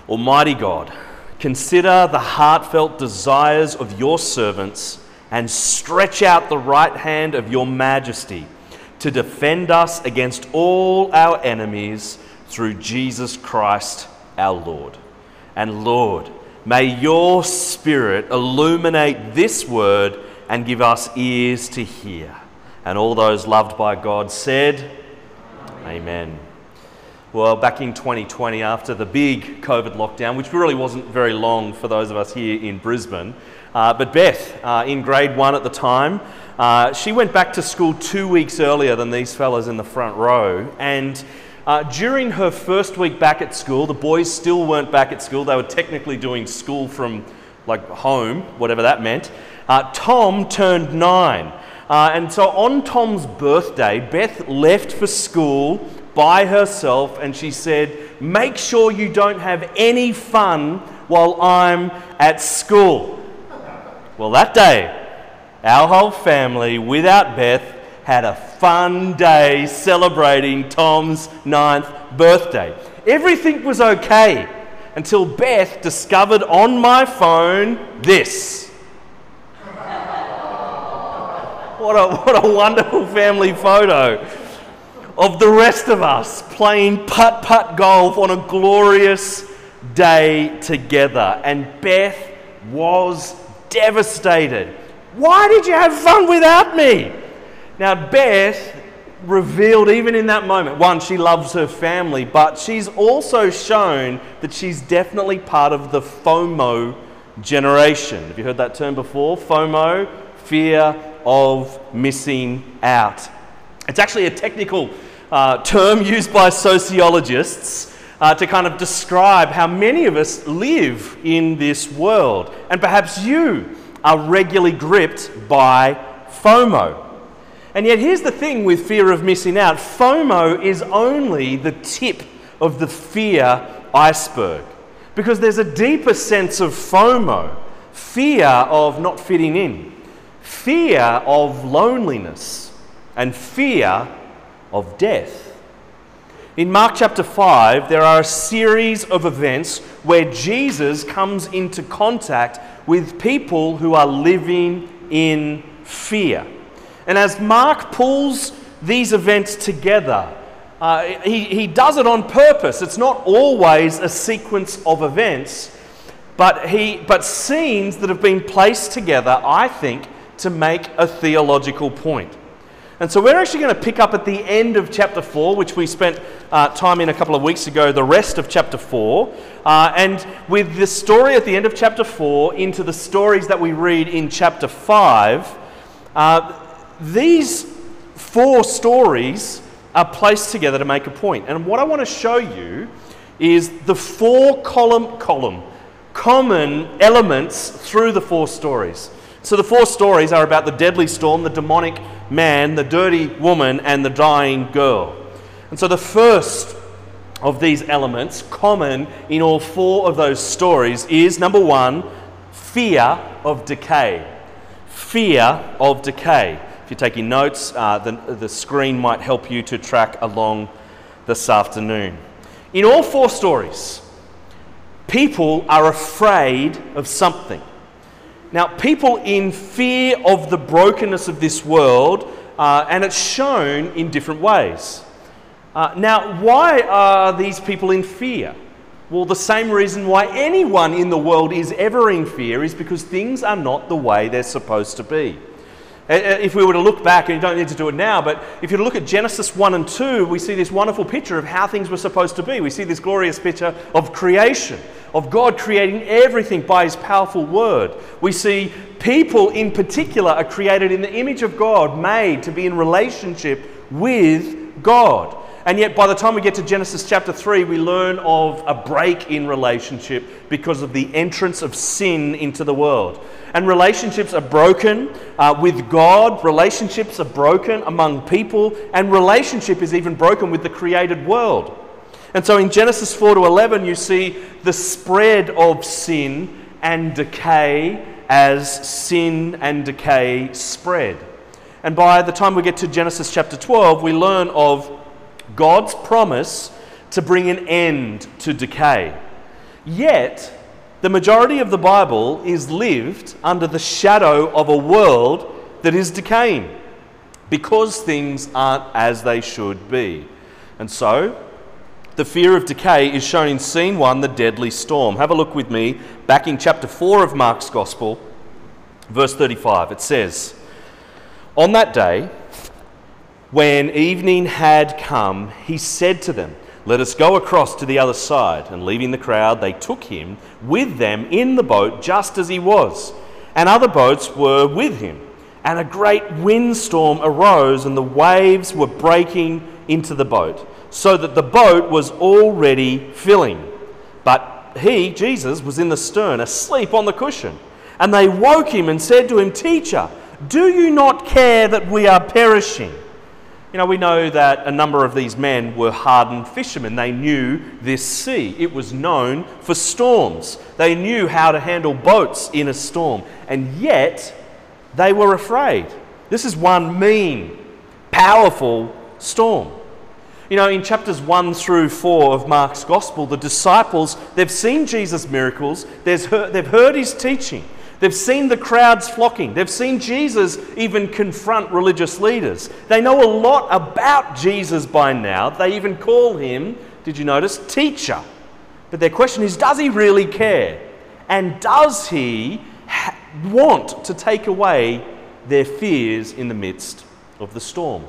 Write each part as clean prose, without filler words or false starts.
Almighty God, consider the heartfelt desires of your servants and stretch out the right hand of your majesty to defend us against all our enemies through Jesus Christ our Lord. And Lord, may your Spirit illuminate this word and give us ears to hear. And all those loved by God said, Amen. Well, back in 2020, after the big COVID lockdown, which really wasn't very long for those of us here in Brisbane, but Beth, in grade 1 at the time, she went back to school 2 weeks earlier than these fellas in the front row. And during her first week back at school, the boys still weren't back at school. They were technically doing school from home, whatever that meant. Tom turned 9. And so on Tom's birthday, Beth left for school by herself, and she said, make sure you don't have any fun while I'm at school. Well, that day, our whole family, without Beth, had a fun day celebrating Tom's 9th birthday. Everything was okay until Beth discovered on my phone this. What a wonderful family photo of the rest of us playing putt-putt golf on a glorious day together. And Beth was devastated. Why did you have fun without me? Now, Beth revealed even in that moment, one, she loves her family, but she's also shown that she's definitely part of the FOMO generation. Have you heard that term before? FOMO, fear of missing out. It's actually a technical term used by sociologists to kind of describe how many of us live in this world. And perhaps you are regularly gripped by FOMO. And yet here's the thing with fear of missing out. FOMO is only the tip of the fear iceberg. Because there's a deeper sense of FOMO, fear of not fitting in, fear of loneliness, and fear of death. In Mark chapter 5, there are a series of events where Jesus comes into contact with people who are living in fear. And as Mark pulls these events together, he does it on purpose. It's not always a sequence of events, but scenes that have been placed together, I think, to make a theological point. And so we're actually going to pick up at the end of chapter 4, which we spent time in a couple of weeks ago, the rest of chapter 4. And with the story at the end of chapter 4 into the stories that we read in chapter 5, these 4 stories are placed together to make a point. And what I want to show you is the 4 common elements through the 4 stories. So the 4 stories are about the deadly storm, the demonic man, the dirty woman, and the dying girl. And so the first of these elements, common in all 4 of those stories, is number 1, fear of decay. Fear of decay. If you're taking notes, the screen might help you to track along this afternoon. In all 4 stories, people are afraid of something. Now, people in fear of the brokenness of this world, and it's shown in different ways. Now, why are these people in fear? Well, the same reason why anyone in the world is ever in fear is because things are not the way they're supposed to be. If we were to look back, and you don't need to do it now, but if you look at Genesis 1 and 2, we see this wonderful picture of how things were supposed to be. We see this glorious picture of creation, of God creating everything by His powerful word. We see people in particular are created in the image of God, made to be in relationship with God. And yet by the time we get to Genesis chapter 3, we learn of a break in relationship because of the entrance of sin into the world. And relationships are broken with God, relationships are broken among people, and relationship is even broken with the created world. And so in Genesis 4 to 11, you see the spread of sin and decay as sin and decay spread. And by the time we get to Genesis chapter 12, we learn of God's promise to bring an end to decay. Yet, the majority of the Bible is lived under the shadow of a world that is decaying because things aren't as they should be. And so, the fear of decay is shown in scene 1, the deadly storm. Have a look with me back in chapter 4 of Mark's Gospel, verse 35. It says, "On that day, when evening had come, he said to them, 'Let us go across to the other side.' And leaving the crowd, they took him with them in the boat just as he was. And other boats were with him. And a great windstorm arose, and the waves were breaking into the boat, so that the boat was already filling. But he, Jesus, was in the stern, asleep on the cushion. And they woke him and said to him, 'Teacher, do you not care that we are perishing?'" You know, we know that a number of these men were hardened fishermen. They knew this sea. It was known for storms. They knew how to handle boats in a storm. And yet, they were afraid. This is one mean, powerful storm. You know, in chapters 1 through 4 of Mark's Gospel, the disciples, they've seen Jesus' miracles. They've heard his teaching. They've seen the crowds flocking. They've seen Jesus even confront religious leaders. They know a lot about Jesus by now. They even call him, did you notice, teacher. But their question is, does he really care? And does he want to take away their fears in the midst of the storm?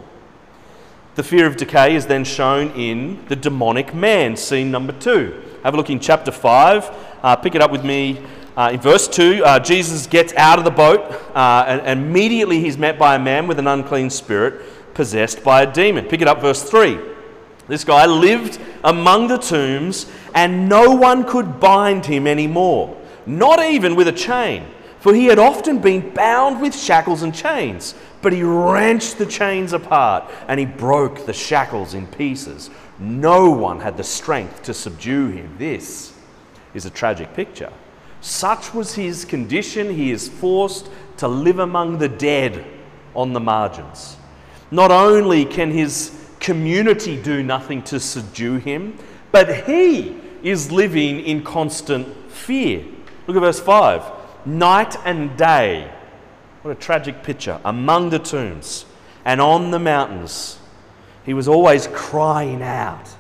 The fear of decay is then shown in the demonic man, scene number 2. Have a look in chapter 5. Pick it up with me. In verse 2, Jesus gets out of the boat and immediately he's met by a man with an unclean spirit possessed by a demon. Pick it up, verse 3. This guy lived among the tombs and no one could bind him anymore, not even with a chain, for he had often been bound with shackles and chains. But he wrenched the chains apart and he broke the shackles in pieces. No one had the strength to subdue him. This is a tragic picture. Such was his condition, he is forced to live among the dead on the margins. Not only can his community do nothing to subdue him, but he is living in constant fear. Look at verse 5. Night and day, what a tragic picture, among the tombs and on the mountains, he was always crying out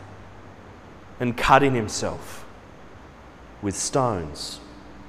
and cutting himself with stones.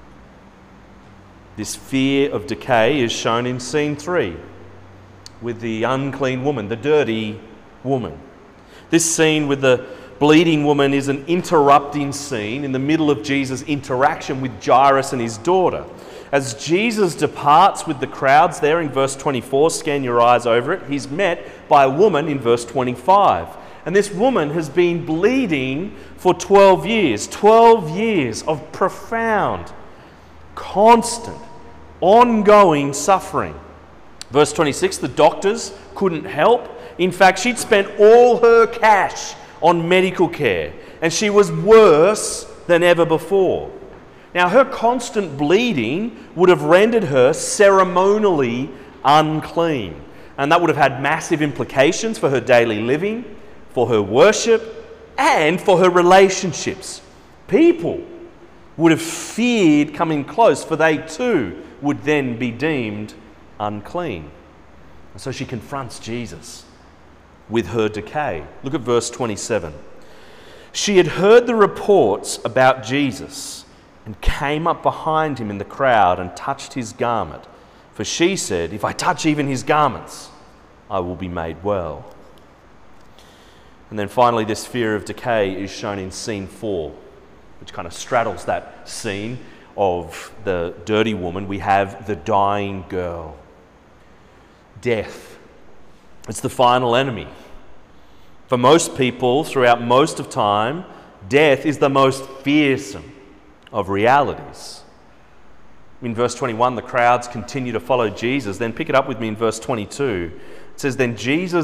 This fear of decay is shown in scene 3 with the unclean woman, the dirty woman. This scene with the bleeding woman is an interrupting scene in the middle of Jesus' interaction with Jairus and his daughter. As Jesus departs with the crowds there in verse 24, scan your eyes over it, he's met by a woman in verse 25. And this woman has been bleeding for 12 years. 12 years of profound, constant, ongoing suffering. Verse 26, the doctors couldn't help. In fact, she'd spent all her cash on medical care, and she was worse than ever before. Now, her constant bleeding would have rendered her ceremonially unclean, and that would have had massive implications for her daily living, for her worship, and for her relationships. People would have feared coming close, for they too would then be deemed unclean. And so she confronts Jesus with her decay. Look at verse 27. She had heard the reports about Jesus and came up behind him in the crowd and touched his garment. For she said, "If I touch even his garments, I will be made well." And then finally, this fear of decay is shown in scene 4, which kind of straddles that scene of the dirty woman. We have the dying girl. Death. It's the final enemy. For most people, throughout most of time, death is the most fearsome of realities. In verse 21, the crowds continue to follow Jesus. Then pick it up with me in verse 22. It says, Then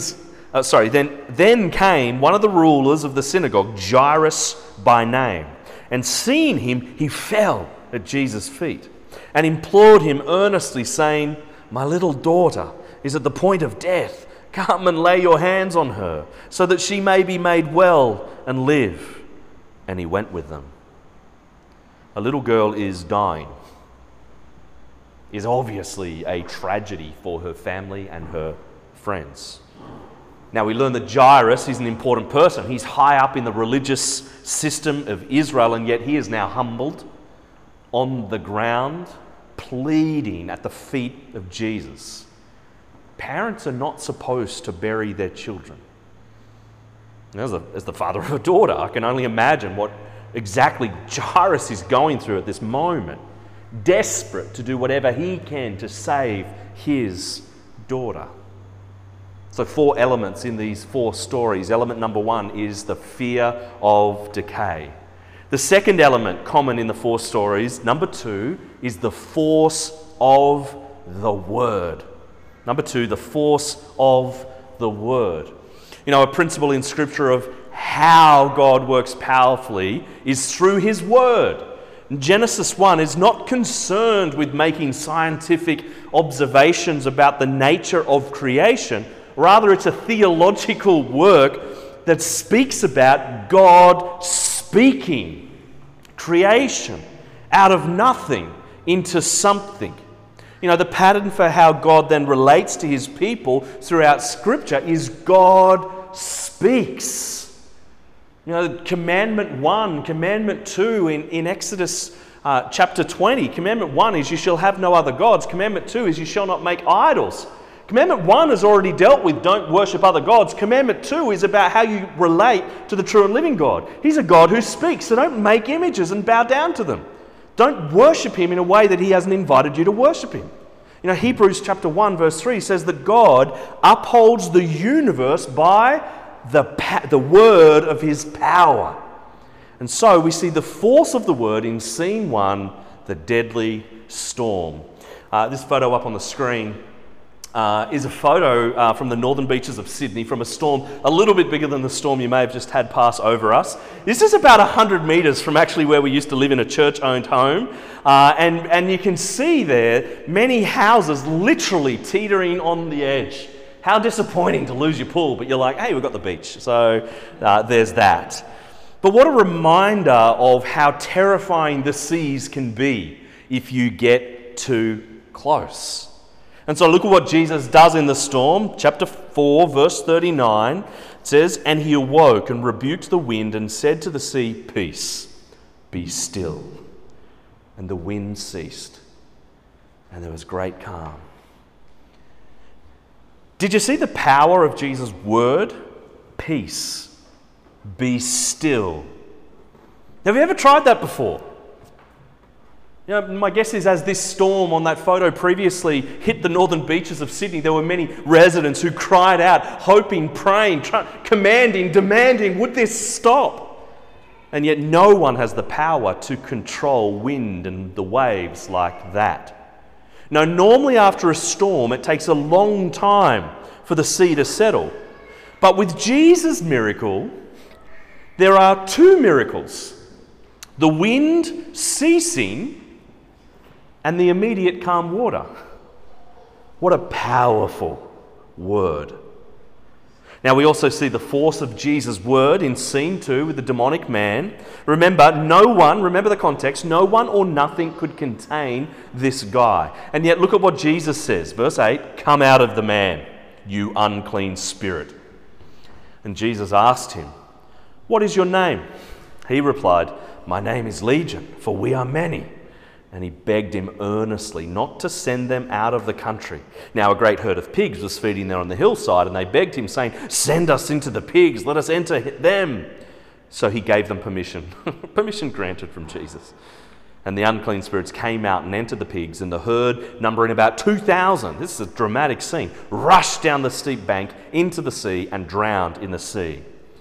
came one of the rulers of the synagogue, Jairus by name, and seeing him, he fell at Jesus' feet and implored him earnestly, saying, "My little daughter is at the point of death. Come and lay your hands on her, so that she may be made well and live." And he went with them. a little girl is dying is obviously a tragedy for her family and her friends. Now we learn that Jairus is an important person. He's high up in the religious system of Israel, and yet he is now humbled on the ground, pleading at the feet of Jesus. Parents are not supposed to bury their children. As the father of a daughter, I can only imagine what exactly Jairus is going through at this moment, desperate to do whatever he can to save his daughter. So 4 elements in these 4 stories. Element number 1 is the fear of decay. The second element common in the 4 stories, number 2, is the force of the Word. Number 2, the force of the Word. You know, a principle in Scripture of how God works powerfully is through His Word. Genesis 1 is not concerned with making scientific observations about the nature of creation. Rather, it's a theological work that speaks about God speaking creation out of nothing into something. You know, the pattern for how God then relates to His people throughout Scripture is God speaks. You know, Commandment 1, Commandment 2 in Exodus chapter 20. Commandment 1 is you shall have no other gods. Commandment 2 is you shall not make idols. Commandment 1 is already dealt with, don't worship other gods. Commandment 2 is about how you relate to the true and living God. He's a God who speaks, so don't make images and bow down to them. Don't worship Him in a way that He hasn't invited you to worship Him. You know, Hebrews chapter 1 verse 3 says that God upholds the universe by the word of His power. And so we see the force of the word in scene 1, the deadly storm. This photo up on the screen is a photo from the northern beaches of Sydney from a storm a little bit bigger than the storm you may have just had pass over us. This is about 100 metres from actually where we used to live in a church-owned home. And you can see there many houses literally teetering on the edge. How disappointing to lose your pool, but you're like, hey, we've got the beach. So there's that. But what a reminder of how terrifying the seas can be if you get too close. And so look at what Jesus does in the storm. Chapter 4, verse 39, it says, "And he awoke and rebuked the wind and said to the sea, 'Peace, be still.' And the wind ceased, and there was great calm." Did you see the power of Jesus' word? Peace, be still. Have you ever tried that before? You know, my guess is as this storm on that photo previously hit the northern beaches of Sydney, there were many residents who cried out, hoping, praying, commanding, demanding, would this stop? And yet no one has the power to control wind and the waves like that. Now, normally after a storm, it takes a long time for the sea to settle. But with Jesus' miracle, there are 2 miracles. The wind ceasing and the immediate calm water. What a powerful word. Now we also see the force of Jesus' word in scene 2 with the demonic man. Remember the context, no one or nothing could contain this guy. And yet look at what Jesus says, verse 8, "Come out of the man, you unclean spirit." And Jesus asked him, "What is your name?" He replied, "My name is Legion, for we are many." And he begged him earnestly not to send them out of the country. Now a great herd of pigs was feeding there on the hillside, and they begged him, saying, "Send us into the pigs, let us enter them." So he gave them permission. Permission granted from Jesus. And the unclean spirits came out and entered the pigs, and the herd, numbering about 2,000, this is a dramatic scene, rushed down the steep bank into the sea and drowned in the sea.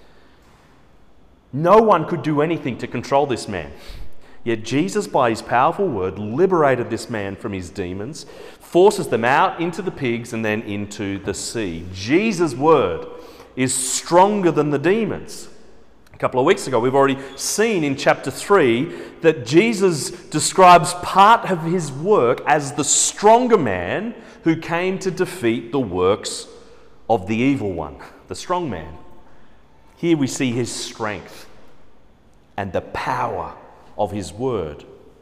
No one could do anything to control this man. Yet Jesus, by his powerful word, liberated this man from his demons, forces them out into the pigs and then into the sea. Jesus' word is stronger than the demons. A couple of weeks ago, we've already seen in chapter 3 that Jesus describes part of his work as the stronger man who came to defeat the works of the evil one, the strong man. Here we see his strength and the power of his word.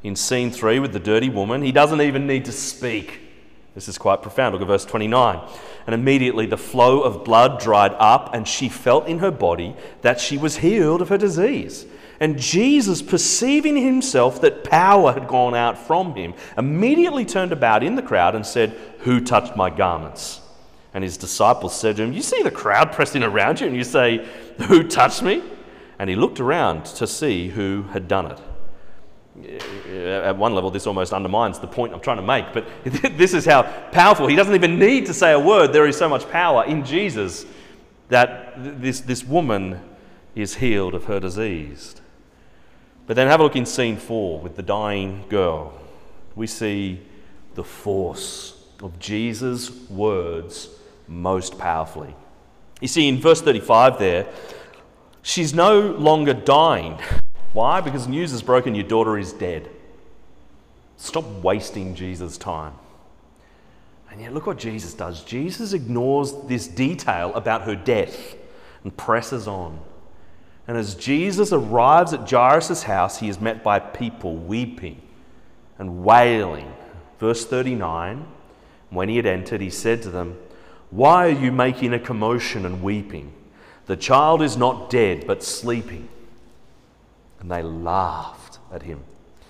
In scene 3 with the dirty woman, he doesn't even need to speak. This is quite profound. Look at verse 29. And immediately the flow of blood dried up, and she felt in her body that she was healed of her disease. And Jesus, perceiving himself that power had gone out from him, immediately turned about in the crowd and said, "Who touched my garments?" And his disciples said to him, "You see the crowd pressing around you, and you say, 'Who touched me?'" And he looked around to see who had done it. At one level, this almost undermines the point I'm trying to make, but this is how powerful. He doesn't even need to say a word. There is so much power in Jesus that this woman is healed of her disease. But then have a look in scene 4 with the dying girl. We see the force of Jesus' words most powerfully. You see, in verse 35 there, she's no longer dying. Why? Because news is broken, your daughter is dead. Stop wasting Jesus' time. And yet look what Jesus does. Jesus ignores this detail about her death and presses on. And as Jesus arrives at Jairus' house, he is met by people weeping and wailing. Verse 39, when he had entered, he said to them, "Why are you making a commotion and weeping? The child is not dead, but sleeping." And they laughed at him.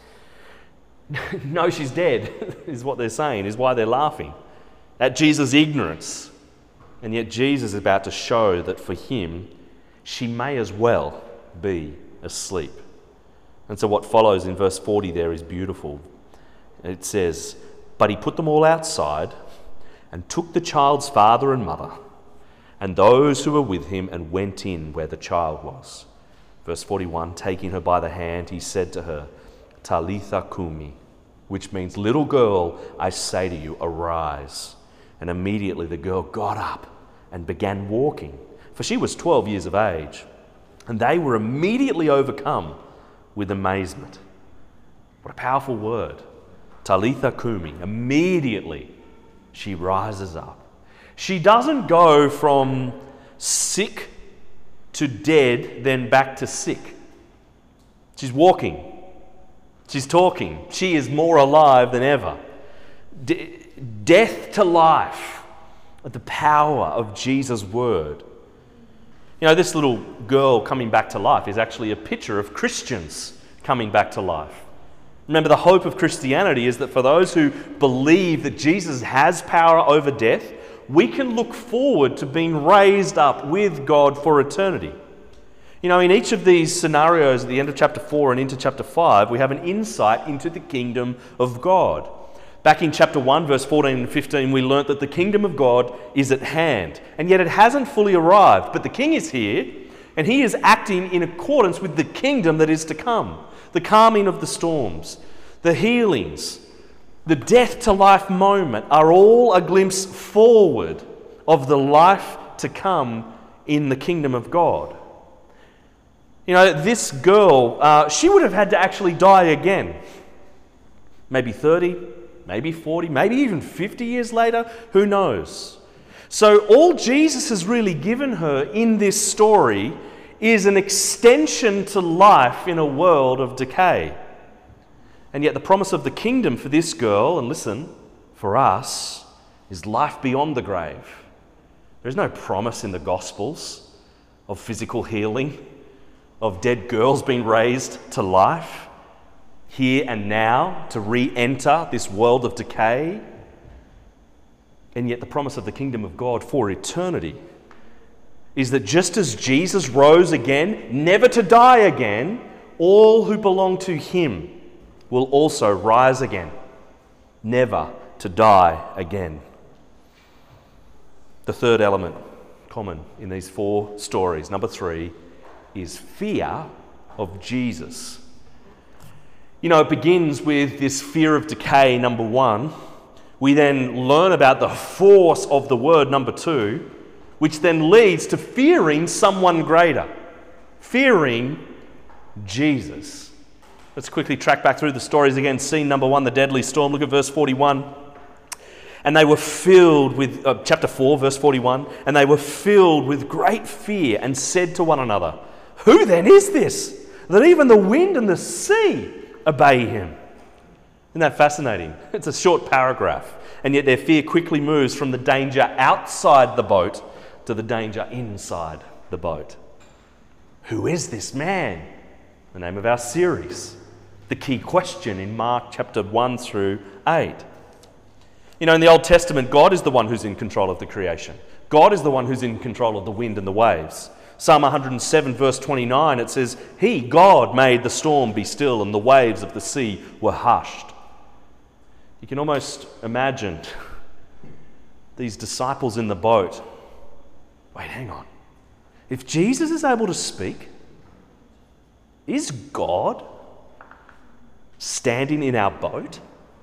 No, she's dead, is what they're saying, is why they're laughing at Jesus' ignorance. And yet Jesus is about to show that for him, she may as well be asleep. And so what follows in verse 40 there is beautiful. It says, "But he put them all outside and took the child's father and mother and those who were with him and went in where the child was." Verse 41, taking her by the hand, he said to her, "Talitha cumi," which means, "Little girl, I say to you, arise." And immediately the girl got up and began walking, for she was 12 years of age. And they were immediately overcome with amazement. What a powerful word. Talitha cumi. Immediately she rises up. She doesn't go from sick to dead, then back to sick. She's walking. She's talking. She is more alive than ever. Death to life. The power of Jesus' word. You know, this little girl coming back to life is actually a picture of Christians coming back to life. Remember, the hope of Christianity is that for those who believe that Jesus has power over death, we can look forward to being raised up with God for eternity. You know, in each of these scenarios at the end of chapter 4 and into chapter 5, we have an insight into the kingdom of God. Back in chapter 1, verse 14 and 15, we learnt that the kingdom of God is at hand, and yet it hasn't fully arrived, but the king is here, and he is acting in accordance with the kingdom that is to come. The calming of the storms, the healings, the death to life moment are all a glimpse forward of the life to come in the kingdom of God. You know, this girl, she would have had to actually die again. Maybe 30, maybe 40, maybe even 50 years later, who knows? So all Jesus has really given her in this story is an extension to life in a world of decay. And yet the promise of the kingdom for this girl, and listen, for us, is life beyond the grave. There's no promise in the Gospels of physical healing, of dead girls being raised to life, here and now, to re-enter this world of decay. And yet the promise of the kingdom of God for eternity is that just as Jesus rose again, never to die again, all who belong to him will also rise again, never to die again. The third element common in these four stories, number 3, is fear of Jesus. You know, it begins with this fear of decay, number 1. We then learn about the force of the word, number 2, which then leads to fearing someone greater, fearing Jesus. Let's quickly track back through the stories again. Scene number 1, the deadly storm. Look at verse 41. And they were filled with, chapter 4, verse 41, and they were filled with great fear and said to one another, "Who then is this, that even the wind and the sea obey him?" Isn't that fascinating? It's a short paragraph, and yet their fear quickly moves from the danger outside the boat to the danger inside the boat. Who is this man? The name of our series. The key question in Mark chapter 1 through 8. You know, in the Old Testament, God is the one who's in control of the creation. God is the one who's in control of the wind and the waves. Psalm 107 verse 29, it says, He, God, made the storm be still and the waves of the sea were hushed. You can almost imagine these disciples in the boat. Wait, hang on. If Jesus is able to speak, is God standing in our boat?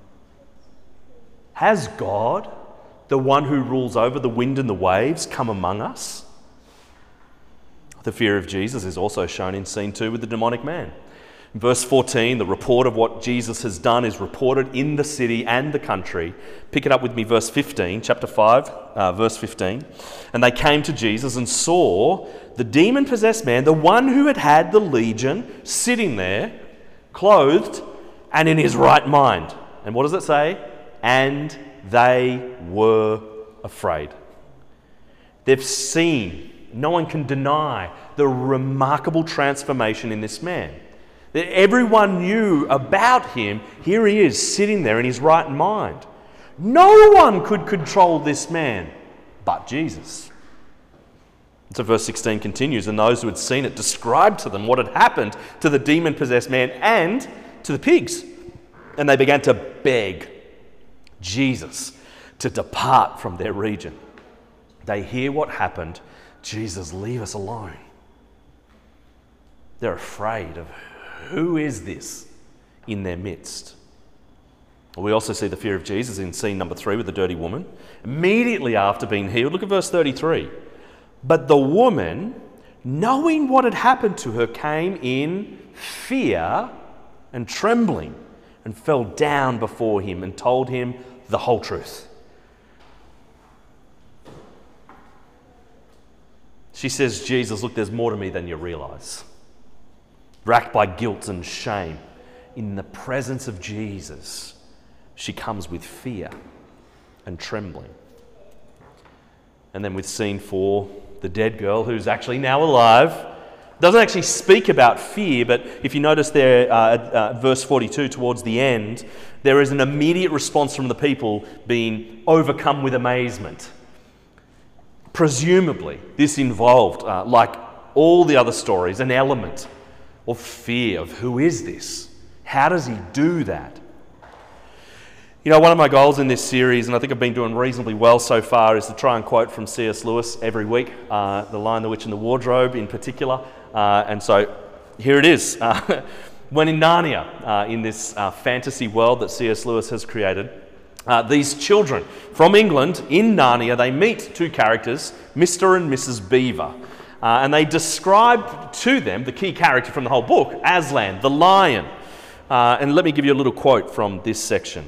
Has God, the one who rules over the wind and the waves, come among us? The fear of Jesus is also shown in scene 2 with the demonic man. In verse 14, the report of what Jesus has done is reported in the city and the country. Pick it up with me, verse 15, chapter 5, verse 15. And they came to Jesus and saw the demon-possessed man, the one who had had the legion, sitting there, clothed and in his right mind. And what does it say? And they were afraid. They've seen, no one can deny, the remarkable transformation in this man. That everyone knew about him. Here he is, sitting there in his right mind. No one could control this man but Jesus. So verse 16 continues, and those who had seen it described to them what had happened to the demon-possessed man and to the pigs. And they began to beg Jesus to depart from their region. They hear what happened. Jesus, leave us alone. They're afraid of who is this in their midst. We also see the fear of Jesus in scene number 3 with the dirty woman. Immediately after being healed, look at verse 33. But the woman, knowing what had happened to her, came in fear and trembling and fell down before him and told him the whole truth. She says, Jesus, look, there's more to me than you realize. Racked by guilt and shame, in the presence of Jesus, she comes with fear and trembling. And then with scene 4, the dead girl, who's actually now alive, doesn't actually speak about fear, but if you notice there, verse 42 towards the end, there is an immediate response from the people being overcome with amazement. Presumably, this involved, like all the other stories, an element of fear of who is this? How does he do that? You know, one of my goals in this series, and I think I've been doing reasonably well so far, is to try and quote from C.S. Lewis every week, The Lion, the Witch and the Wardrobe in particular. And so here it is. When in Narnia, in this fantasy world that C.S. Lewis has created, these children from England in Narnia, they meet two characters, Mr. and Mrs. Beaver. And they describe to them the key character from the whole book, Aslan, the lion. And let me give you a little quote from this section.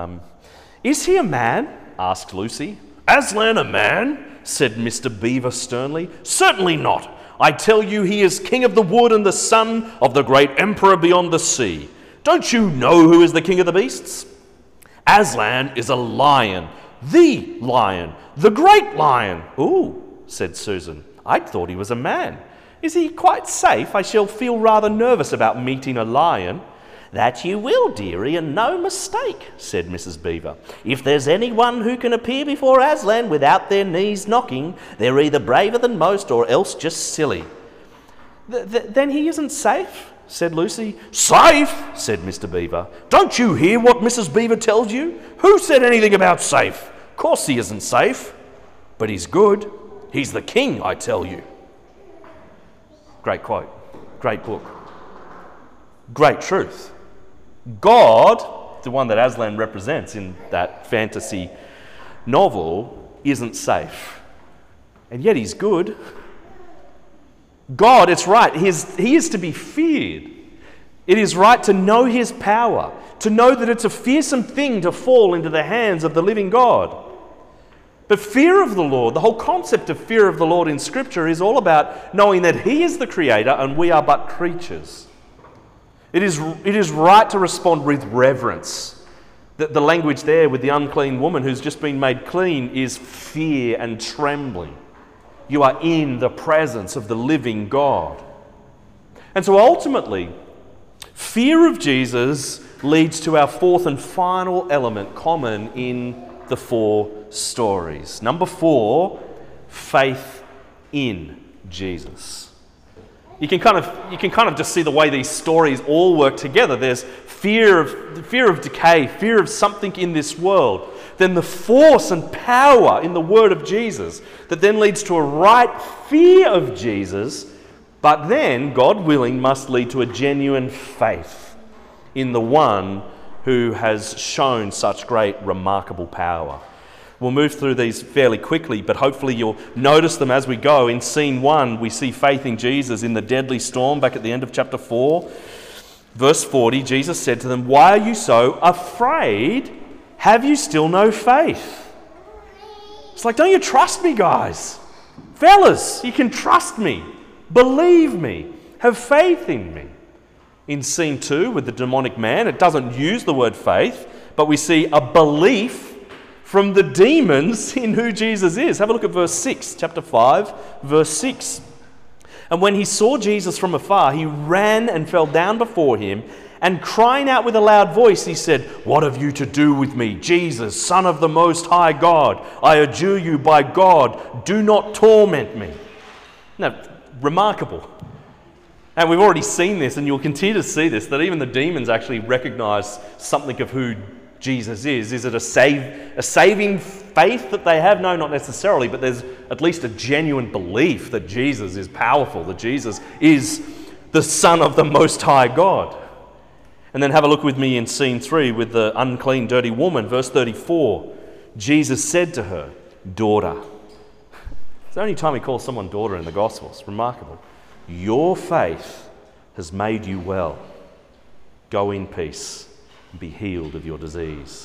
Is he a man? Asked Lucy. Aslan a man? Said Mr. Beaver sternly. Certainly not. I tell you he is king of the wood and the son of the great emperor beyond the sea. Don't you know who is the king of the beasts? Aslan is a lion, the great lion. Ooh, said Susan. I thought he was a man. Is he quite safe? I shall feel rather nervous about meeting a lion. That you will, dearie, and no mistake, said Mrs. Beaver. If there's anyone who can appear before Aslan without their knees knocking, they're either braver than most or else just silly. Then he isn't safe, said Lucy. Safe, said Mr. Beaver. Don't you hear what Mrs. Beaver tells you? Who said anything about safe? Of course he isn't safe, but he's good. He's the king, I tell you. Great quote, great book, great truth. God, the one that Aslan represents in that fantasy novel, isn't safe. And yet he's good. God, it's right, he is to be feared. It is right to know his power, to know that it's a fearsome thing to fall into the hands of the living God. But fear of the Lord, the whole concept of fear of the Lord in Scripture is all about knowing that he is the creator and we are but creatures. It is right to respond with reverence The language there with the unclean woman who's just been made clean is fear and trembling. You are in the presence of the living God. And so ultimately, fear of Jesus leads to our fourth and final element common in the four stories. Number 4, faith in Jesus. You can kind of just see the way these stories all work together. There's fear of decay, fear of something in this world. Then the force and power in the word of Jesus that then leads to a right fear of Jesus, but then, God willing, must lead to a genuine faith in the one who has shown such great, remarkable power. We'll move through these fairly quickly, but hopefully you'll notice them as we go. In scene 1, we see faith in Jesus in the deadly storm back at the end of chapter 4. Verse 40, Jesus said to them, "Why are you so afraid? Have you still no faith?" It's like, don't you trust me, guys? Fellas, you can trust me. Believe me. Have faith in me. In scene 2 with the demonic man, it doesn't use the word faith, but we see a belief from the demons in who Jesus is. Have a look at verse 6, chapter 5, verse 6. "And when he saw Jesus from afar, he ran and fell down before him, and crying out with a loud voice, he said, 'What have you to do with me, Jesus, Son of the Most High God? I adjure you by God, do not torment me.'" Now, remarkable. And we've already seen this, and you'll continue to see this, that even the demons actually recognize something of who Jesus is. Is it a saving faith that they have? No, not necessarily, but there's at least a genuine belief that Jesus is powerful, that Jesus is the Son of the Most High God. And then have a look with me in scene 3 with the unclean, dirty woman, verse 34. Jesus said to her, "Daughter." It's the only time he calls someone daughter in the Gospels. Remarkable. "Your faith has made you well. Go in peace and be healed of your disease."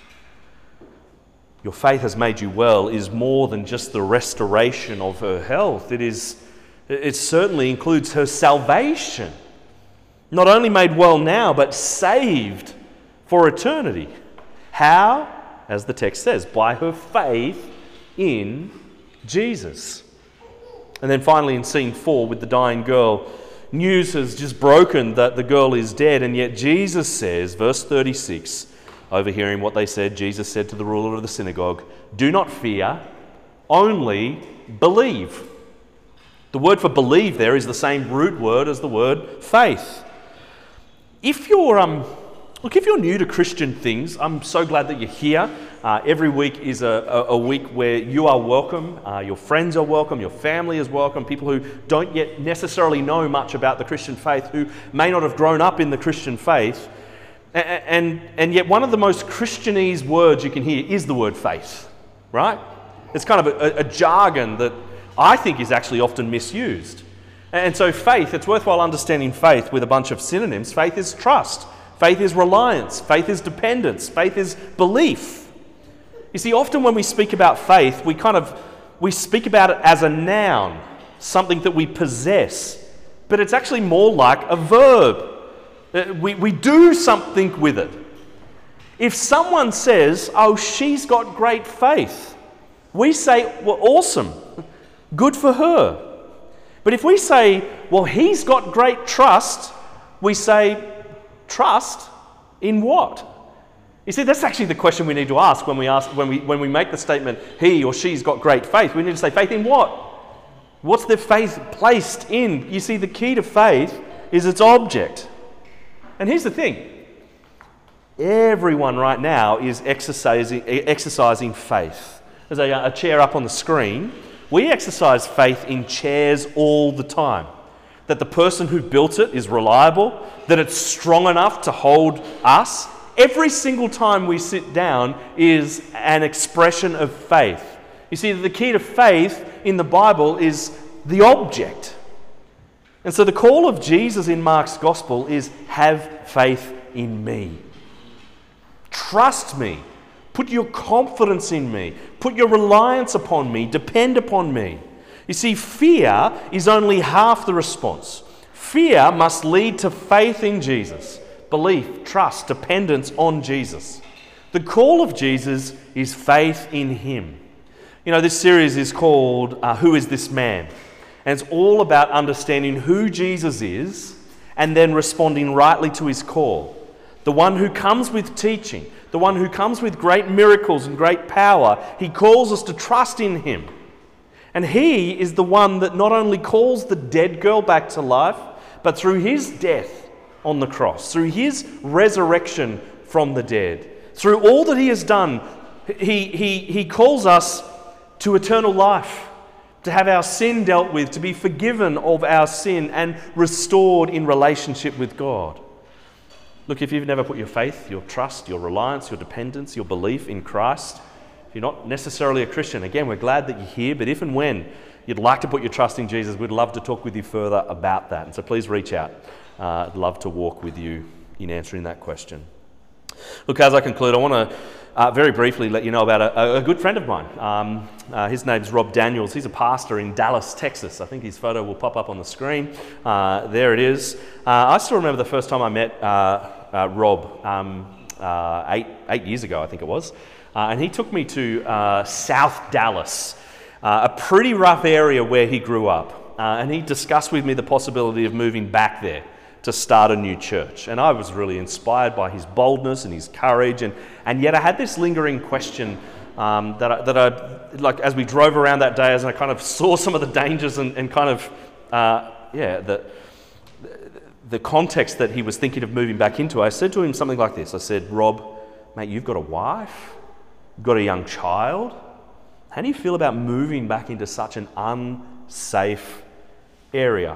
Your faith has made you well is more than just the restoration of her health. It certainly includes her salvation. Not only made well now, but saved for eternity. How? As the text says, by her faith in Jesus. And then finally in scene 4 with the dying girl, news has just broken that the girl is dead, and yet Jesus says, verse 36, overhearing what they said, Jesus said to the ruler of the synagogue, "Do not fear, only believe." The word for believe there is the same root word as the word faith. If you're new to Christian things, I'm so glad that you're here. Every week is a week where you are welcome, your friends are welcome, your family is welcome, people who don't yet necessarily know much about the Christian faith, who may not have grown up in the Christian faith, and yet one of the most Christianese words you can hear is the word faith, right? It's kind of a jargon that I think is actually often misused. And so faith, it's worthwhile understanding faith with a bunch of synonyms. Faith is trust. Faith is reliance. Faith is dependence. Faith is belief. You see, often when we speak about faith, we speak about it as a noun, something that we possess. But it's actually more like a verb. We do something with it. If someone says, "Oh, she's got great faith," we say, "Well, awesome. Good for her." But if we say, "Well, he's got great trust," we say, "Trust in what?" You see, that's actually the question we need to ask when we make the statement, "He or she's got great faith." We need to say, faith in what? What's their faith placed in? You see, the key to faith is its object. And here's the thing. Everyone right now is exercising faith. There's a chair up on the screen. We exercise faith in chairs all the time. That the person who built it is reliable, that it's strong enough to hold us. Every single time we sit down is an expression of faith. You see, the key to faith in the Bible is the object. And so the call of Jesus in Mark's gospel is, have faith in me. Trust me. Put your confidence in me. Put your reliance upon me. Depend upon me. You see, fear is only half the response. Fear must lead to faith in Jesus. Belief, trust, dependence on Jesus. The call of Jesus is faith in him. You know, this series is called Who is This Man? And it's all about understanding who Jesus is and then responding rightly to his call. The one who comes with teaching, the one who comes with great miracles and great power, he calls us to trust in him. And he is the one that not only calls the dead girl back to life, but through his death on the cross, through his resurrection from the dead, through all that he has done, he calls us to eternal life, to have our sin dealt with, to be forgiven of our sin and restored in relationship with God. Look, if you've never put your faith, your trust, your reliance, your dependence, your belief in Christ, if you're not necessarily a Christian, again, we're glad that you're here, but if and when you'd like to put your trust in Jesus, we'd love to talk with you further about that. And so please reach out. I'd love to walk with you in answering that question. Look, as I conclude, I want to very briefly let you know about a good friend of mine. His name's Rob Daniels. He's a pastor in Dallas, Texas. I think his photo will pop up on the screen. There it is. I still remember the first time I met Rob 8 years ago, I think it was. And he took me to South Dallas, a pretty rough area where he grew up. And he discussed with me the possibility of moving back there to start a new church. And I was really inspired by his boldness and his courage. And yet I had this lingering question that I, like, as we drove around that day, as I kind of saw some of the dangers and kind of, the context that he was thinking of moving back into, I said to him something like this. I said, Rob, mate, you've got a wife, you've got a young child. How do you feel about moving back into such an unsafe area?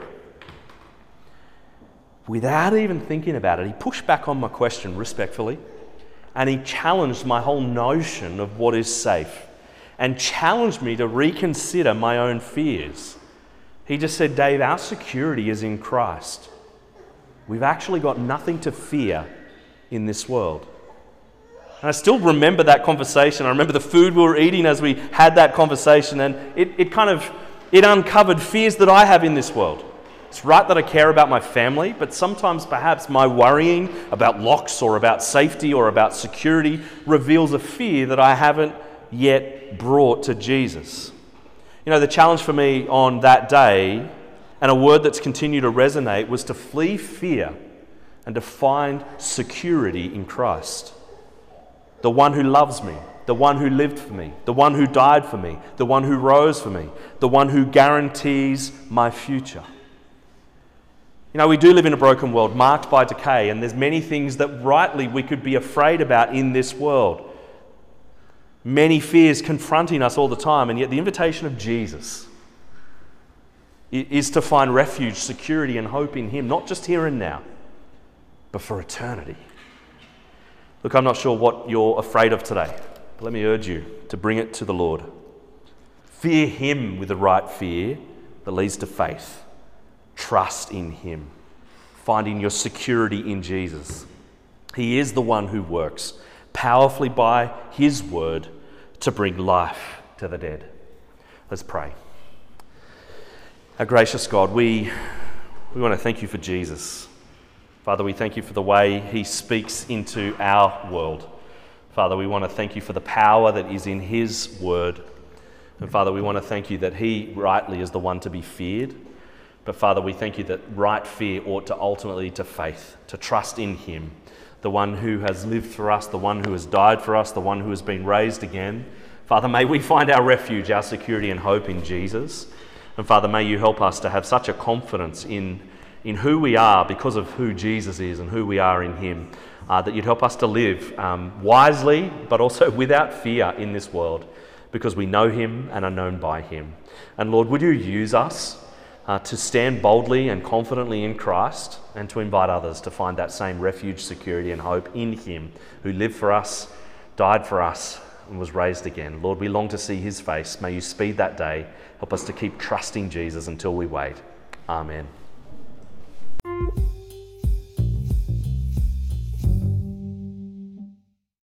Without even thinking about it, he pushed back on my question respectfully, and he challenged my whole notion of what is safe and challenged me to reconsider my own fears. He just said, Dave, our security is in Christ. We've actually got nothing to fear in this world. And I still remember that conversation. I remember the food we were eating as we had that conversation, and it uncovered fears that I have in this world. It's right that I care about my family, but sometimes perhaps my worrying about locks or about safety or about security reveals a fear that I haven't yet brought to Jesus. You know, the challenge for me on that day, and a word that's continued to resonate, was to flee fear and to find security in Christ. The one who loves me, the one who lived for me, the one who died for me, the one who rose for me, the one who guarantees my future. You know, we do live in a broken world marked by decay, and there's many things that rightly we could be afraid about in this world. Many fears confronting us all the time, and yet the invitation of Jesus is to find refuge, security, and hope in him, not just here and now, but for eternity. Look, I'm not sure what you're afraid of today, but let me urge you to bring it to the Lord. Fear him with the right fear that leads to faith. Trust in him, finding your security in Jesus. He is the one who works powerfully by his word to bring life to the dead. Let's pray. Our gracious God, we want to thank you for Jesus. Father, we thank you for the way he speaks into our world. Father, we want to thank you for the power that is in his word. And Father, we want to thank you that he rightly is the one to be feared. But Father, we thank you that right fear ought to ultimately to faith, to trust in him, the one who has lived for us, the one who has died for us, the one who has been raised again. Father, may we find our refuge, our security and hope in Jesus. And Father, may you help us to have such a confidence in who we are because of who Jesus is and who we are in him, that you'd help us to live wisely, but also without fear in this world, because we know him and are known by him. And Lord, would you use us to stand boldly and confidently in Christ, and to invite others to find that same refuge, security and hope in him who lived for us, died for us and was raised again. Lord, we long to see his face. May you speed that day. Help us to keep trusting Jesus until we wait. Amen.